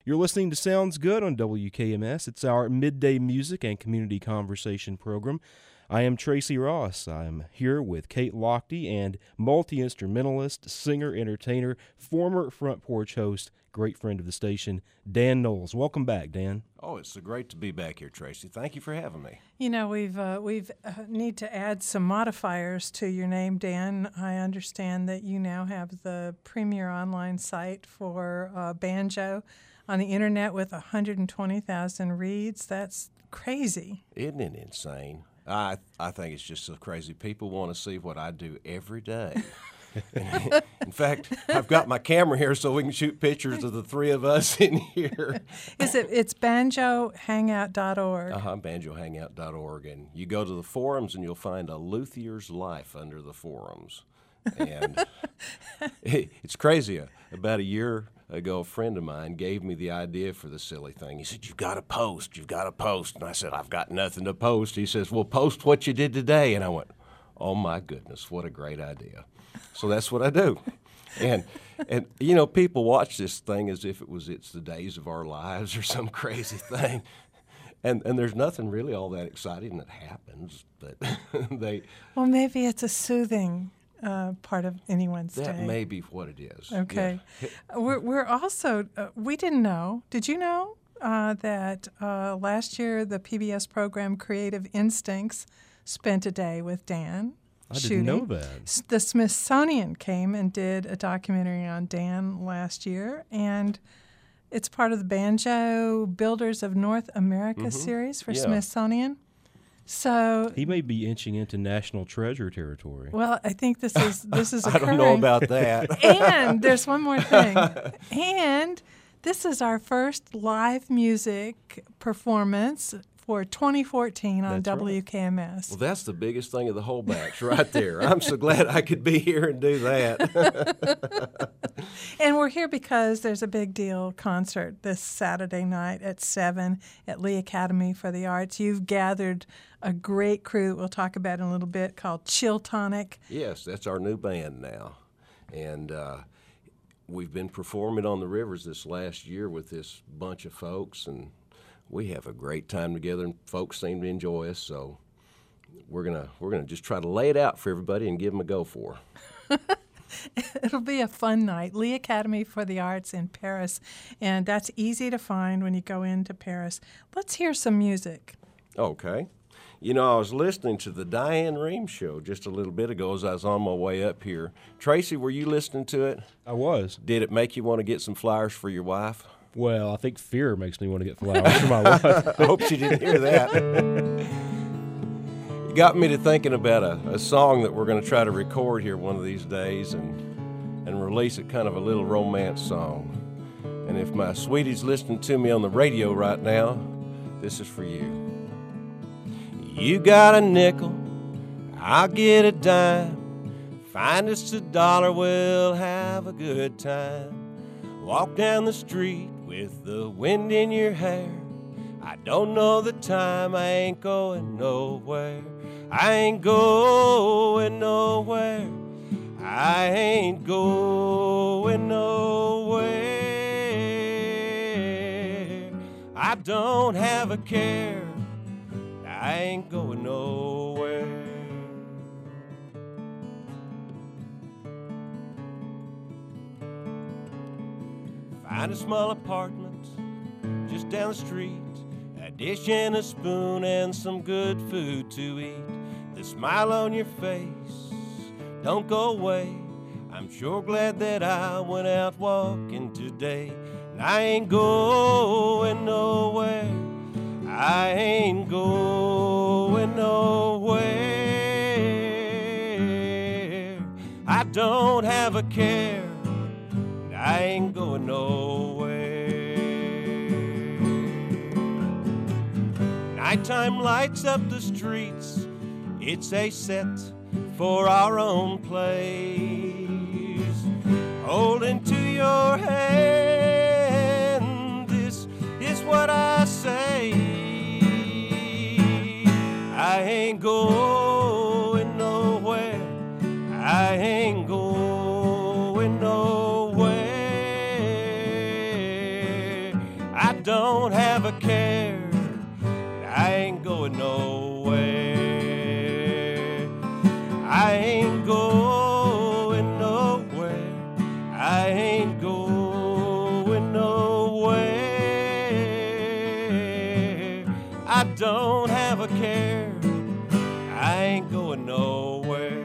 You're listening to Sounds Good on WKMS. It's our midday music and community conversation program. I am Tracy Ross. I'm here with Kate Lochte and multi-instrumentalist, singer, entertainer, former Front Porch host, great friend of the station, Dan Knowles. Welcome back, Dan. Oh, it's so great to be back here, Tracy. Thank you for having me. You know, we've need to add some modifiers to your name, Dan. I understand that you now have the premier online site for banjo on the internet with 120,000 reads. That's crazy. Isn't it insane? I think it's just so crazy. People want to see what I do every day. In fact, I've got my camera here so we can shoot pictures of the three of us in here. It's banjohangout.org. Banjohangout.org. And you go to the forums and you'll find a luthier's life under the forums. And it's crazy. About a year ago, a friend of mine gave me the idea for the silly thing. He said, you've got to post. And I said, I've got nothing to post. He says, well, post what you did today. And I went, oh, my goodness, what a great idea. So that's what I do. And you know, people watch this thing as if it's the days of our lives or some crazy thing. And there's nothing really all that exciting that happens. But Well, maybe it's a soothing part of anyone's day. That may be what it is. Okay. Yeah. We're also, we didn't know. Did you know that last year the PBS program Creative Instincts spent a day with Dan? I didn't know that. The Smithsonian came and did a documentary on Dan last year, and it's part of the Banjo Builders of North America series for Smithsonian. So he may be inching into national treasure territory. Well, I think this is occurring. I don't know about that. And there's one more thing. And this is our first live music performance for 2014 on That's right. WKMS. Well, that's the biggest thing of the whole batch right there. I'm so glad I could be here and do that. And we're here because there's a big deal concert this Saturday night at 7 at Lee Academy for the Arts. You've gathered a great crew that we'll talk about in a little bit called Chiltonic. Yes, that's our new band now. And we've been performing on the rivers this last year with this bunch of folks, and we have a great time together, and folks seem to enjoy us. So we're gonna just try to lay it out for everybody and give them a go for. It'll be a fun night. Lee Academy for the Arts in Paris, and that's easy to find when you go into Paris. Let's hear some music. Okay. You know, I was listening to the Diane Rehm show just a little bit ago as I was on my way up here. Tracy, were you listening to it? I was. Did it make you want to get some flowers for your wife? Well, I think fear makes me want to get flowers for my wife. I hope she didn't hear that. It got me to thinking about a song that we're going to try to record here one of these days and release it, kind of a little romance song. And if my sweetie's listening to me on the radio right now, this is for you. You got a nickel, I'll get a dime. Find us $1, we'll have a good time. Walk down the street with the wind in your hair. I don't know the time, I ain't going nowhere. I ain't going nowhere. I ain't going nowhere. I don't have a care. I ain't going nowhere. Find a small apartment just down the street, a dish and a spoon and some good food to eat. The smile on your face, don't go away. I'm sure glad that I went out walking today. And I ain't going nowhere. I ain't going nowhere. I don't have a care. I ain't going nowhere. Nighttime lights up the streets. It's a set for our own place. Holding to your hand, this is what I say. I ain't going nowhere. I ain't going nowhere. I don't have a care, I ain't going nowhere. I ain't going nowhere. I ain't going nowhere. I don't have a care, I ain't going nowhere.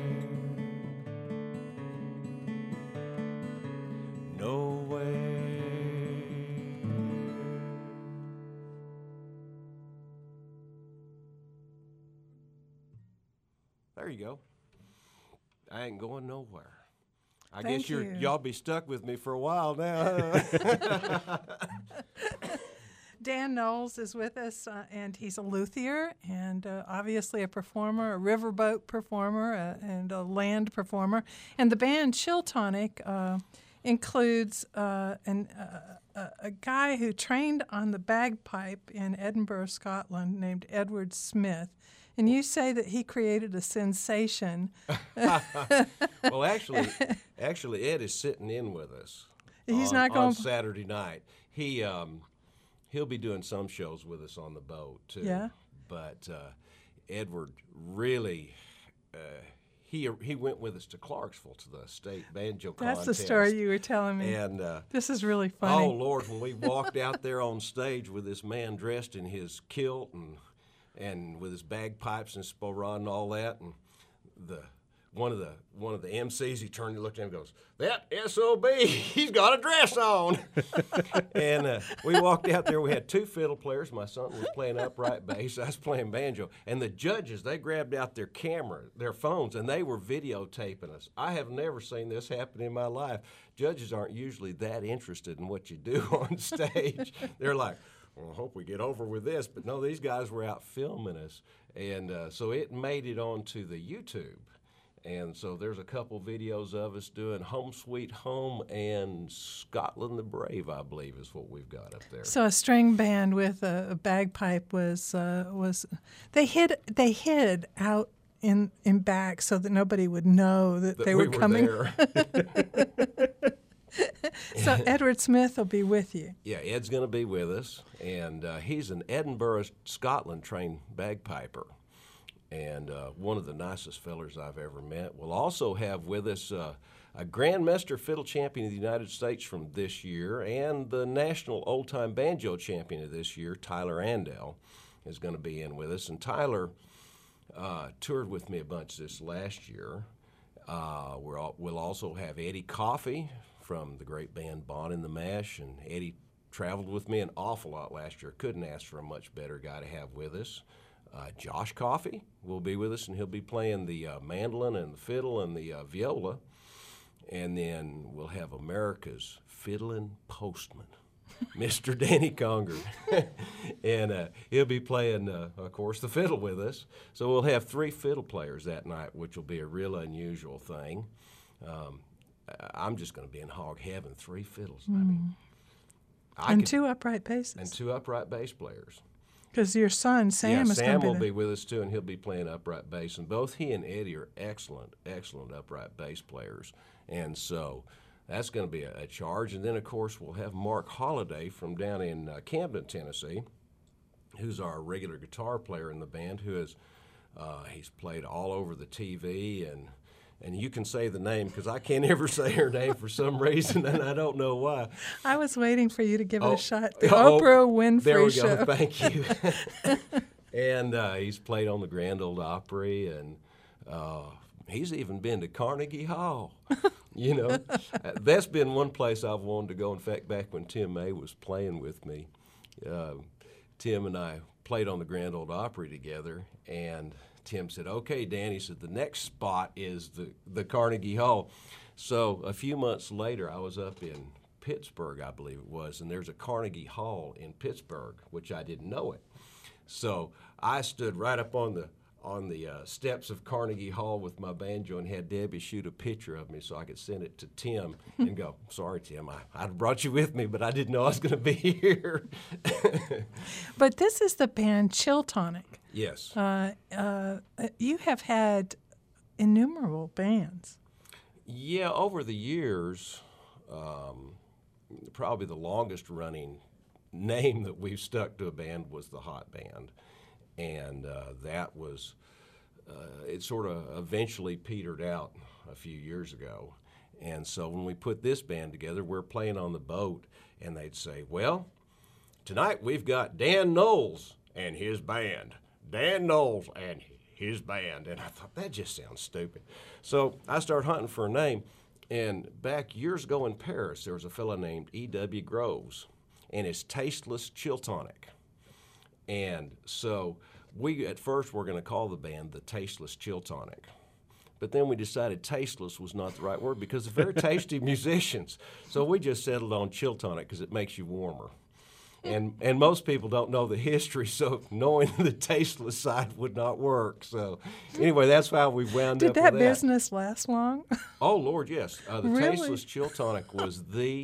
There you go. I ain't going nowhere. I Thank guess you. y'all be stuck with me for a while now. Dan Knowles is with us, and he's a luthier and obviously a performer, a riverboat performer, and a land performer. And the band Chiltonic includes a guy who trained on the bagpipe in Edinburgh, Scotland, named Edward Smith. And you say that he created a sensation. Well, actually, Ed is sitting in with us. He's on, not going on Saturday night. He'll be doing some shows with us on the boat too. Yeah. But Edward really. He went with us to Clarksville to the state banjo contest. That's the story you were telling me. And this is really funny. oh Lord, when we walked out there on stage with this man dressed in his kilt and with his bagpipes and sporran and all that, and one of the MCs, he turned and looked at him and goes, "That SOB, he's got a dress on." And we walked out there. We had two fiddle players. My son was playing upright bass. I was playing banjo. And the judges, they grabbed out their phones, and they were videotaping us. I have never seen this happen in my life. Judges aren't usually that interested in what you do on stage. They're like, well, I hope we get over with this. But no, these guys were out filming us. And so it made it onto the YouTube. And so there's a couple videos of us doing Home Sweet Home and Scotland the Brave, I believe, is what we've got up there. So a string band with a bagpipe was they hid out in back so that nobody would know that they were coming. There. So Edward Smith will be with you. Yeah, Ed's going to be with us, and he's an Edinburgh, Scotland trained bagpiper. And one of the nicest fellers I've ever met. We'll also have with us a Grandmaster Fiddle Champion of the United States from this year and the National Old Time Banjo Champion of this year, Tyler Andell, is going to be in with us. And Tyler toured with me a bunch this last year. We'll also have Eddie Coffey from the great band Bon and the Mash, and Eddie traveled with me an awful lot last year. Couldn't ask for a much better guy to have with us. Josh Coffey will be with us, and he'll be playing the mandolin and the fiddle and the viola. And then we'll have America's fiddling postman, Mr. Danny Conger. And he'll be playing, of course, the fiddle with us. So we'll have 3 fiddle players that night, which will be a real unusual thing. I'm just going to be in hog heaven, 3 fiddles. I mean, And 2 upright basses. And 2 upright bass players. Because your son, Sam, is going to be Sam will be with us, too, and he'll be playing upright bass. And both he and Eddie are excellent, excellent upright bass players. And so that's going to be a charge. And then, of course, we'll have Mark Holliday from down in Camden, Tennessee, who's our regular guitar player in the band, who is he's played all over the TV. And you can say the name, because I can't ever say her name for some reason, and I don't know why. I was waiting for you to give it a shot. The Oprah Winfrey there we Show. go. Thank you. And he's played on the Grand Ole Opry, and he's even been to Carnegie Hall. You know, that's been one place I've wanted to go. In fact, back when Tim May was playing with me, Tim and I played on the Grand Ole Opry together, and Tim said, "Okay, Dan," he said, "the next spot is the Carnegie Hall." So a few months later, I was up in Pittsburgh, I believe it was, and there's a Carnegie Hall in Pittsburgh, which I didn't know it. So I stood right up on the steps of Carnegie Hall with my banjo and had Debbie shoot a picture of me so I could send it to Tim and go, "Sorry, Tim, I'd brought you with me, but I didn't know I was going to be here." But this is the band Chiltonic. Yes. You have had innumerable bands. Yeah, over the years, probably the longest running name that we've stuck to a band was the Hot Band, and that was it sort of eventually petered out a few years ago. And so when we put this band together, we're playing on the boat, and they'd say, well, tonight we've got Dan Knowles and his band. Dan Knowles and his band. And I thought, that just sounds stupid. So I started hunting for a name, and back years ago in Paris, there was a fellow named E.W. Groves, and it's Tasteless Chill Tonic. And so we, at first, were going to call the band the Tasteless Chill Tonic. But then we decided tasteless was not the right word because they're very tasty musicians. So we just settled on Chill Tonic because it makes you warmer. And most people don't know the history, so knowing the tasteless side would not work. So anyway, that's how we wound up with that. Did that business last long? Oh, Lord, yes. The Really? Tasteless Chill Tonic was the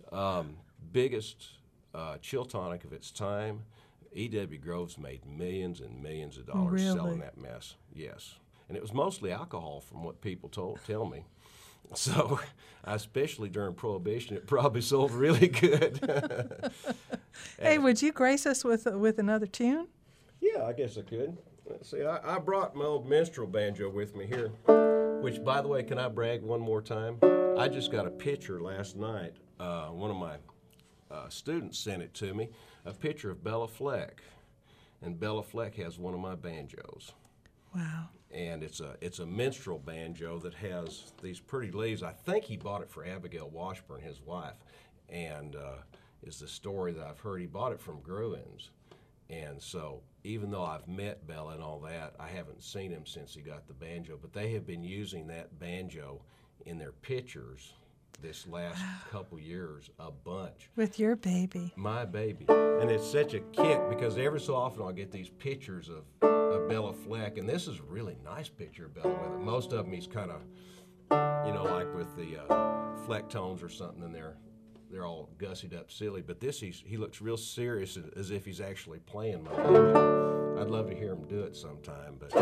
biggest chill tonic of its time. E.W. Groves made millions and millions of dollars Really? selling that mess. Yes. And it was mostly alcohol from what people tell me. So, especially during Prohibition, it probably sold really good. Hey, would you grace us with another tune? Yeah, I guess I could. Let's see, I brought my old minstrel banjo with me here, which, by the way, can I brag one more time? I just got a picture last night. One of my students sent it to me, a picture of Bella Fleck. And Bella Fleck has one of my banjos. Wow. And it's a minstrel banjo that has these pretty leaves. I think he bought it for Abigail Washburn, his wife, and is the story that I've heard. He bought it from Gruins. And so even though I've met Bella and all that, I haven't seen him since he got the banjo. But they have been using that banjo in their pictures this last couple years a bunch. With your baby. My baby. And it's such a kick because every so often I'll get these pictures of Bella Fleck, and this is a really nice picture of Bella with it. Most of them he's kind of, like with the Fleck tones or something, and they're all gussied up silly. But this, he looks real serious as if he's actually playing my banjo. I'd love to hear him do it sometime. But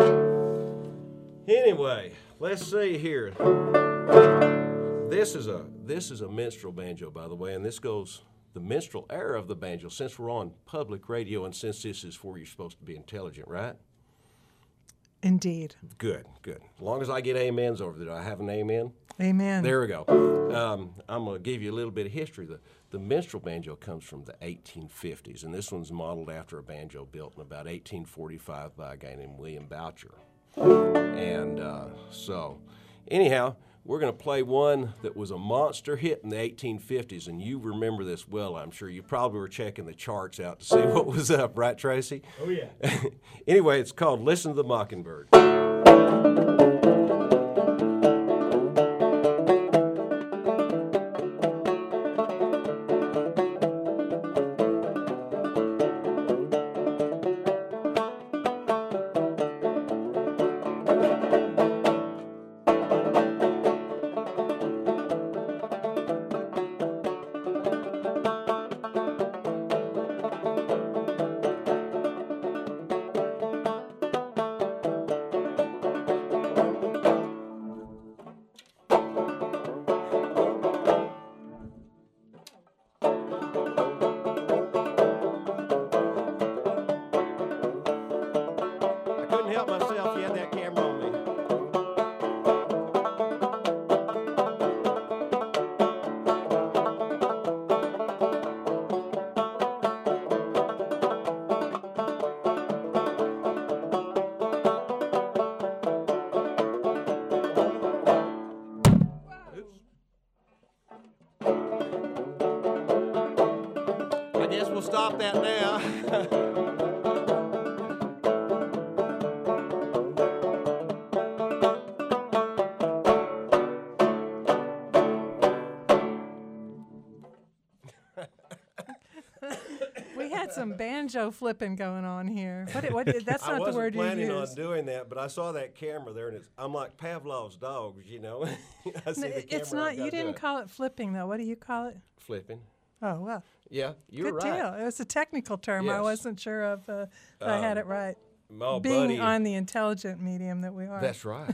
anyway, let's see here. This is a minstrel banjo, by the way, and this goes the minstrel era of the banjo, since we're on public radio and since this is where you're supposed to be intelligent, right? Indeed. Good. As long as I get amens over there. Do I have an amen? Amen. There we go. I'm going to give you a little bit of history. The minstrel banjo comes from the 1850s, and this one's modeled after a banjo built in about 1845 by a guy named William Boucher. And so, anyhow, we're going to play one that was a monster hit in the 1850s, and you remember this well, I'm sure. You probably were checking the charts out to see what was up, right, Tracy? Oh, yeah. Anyway, it's called Listen to the Mockingbird. Help myself, you had that camera on me. Oops. I guess we'll stop that now. Some banjo flipping going on here. That's not the word you used. I wasn't planning on doing that, but I saw that camera there, and I'm like Pavlov's dogs, I see the camera. It's not. You didn't call it flipping, though. What do you call it? Flipping. Oh well. Yeah, you're Good right. deal. It was a technical term. Yes. I wasn't sure of. I had it right. My Being buddy, on the intelligent medium that we are. That's right.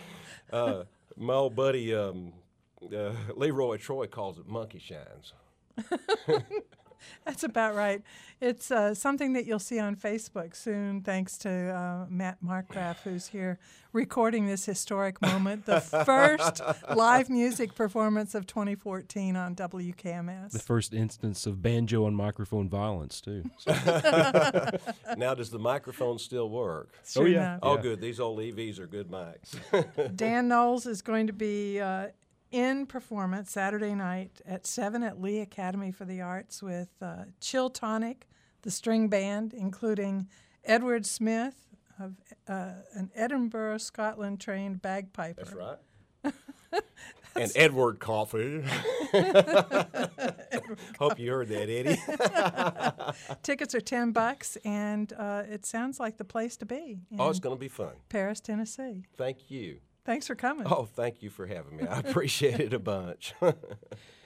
My old buddy Leroy Troy calls it monkey shines. That's about right. It's something that you'll see on Facebook soon, thanks to Matt Markgraf, who's here recording this historic moment, the first live music performance of 2014 on WKMS. The first instance of banjo and microphone violence, too. Now, does the microphone still work? Sure enough. Oh, good. These old EVs are good mics. Dan Knowles is going to be in performance Saturday night at 7 at Lee Academy for the Arts with Chill Tonic, the string band, including Edward Smith, of an Edinburgh, Scotland trained bagpiper. That's right. And Edward Coffey. Hope you heard that, Eddie. Tickets are $10, and it sounds like the place to be. Oh, it's going to be fun. Paris, Tennessee. Thank you. Thanks for coming. Oh, thank you for having me. I appreciate it a bunch.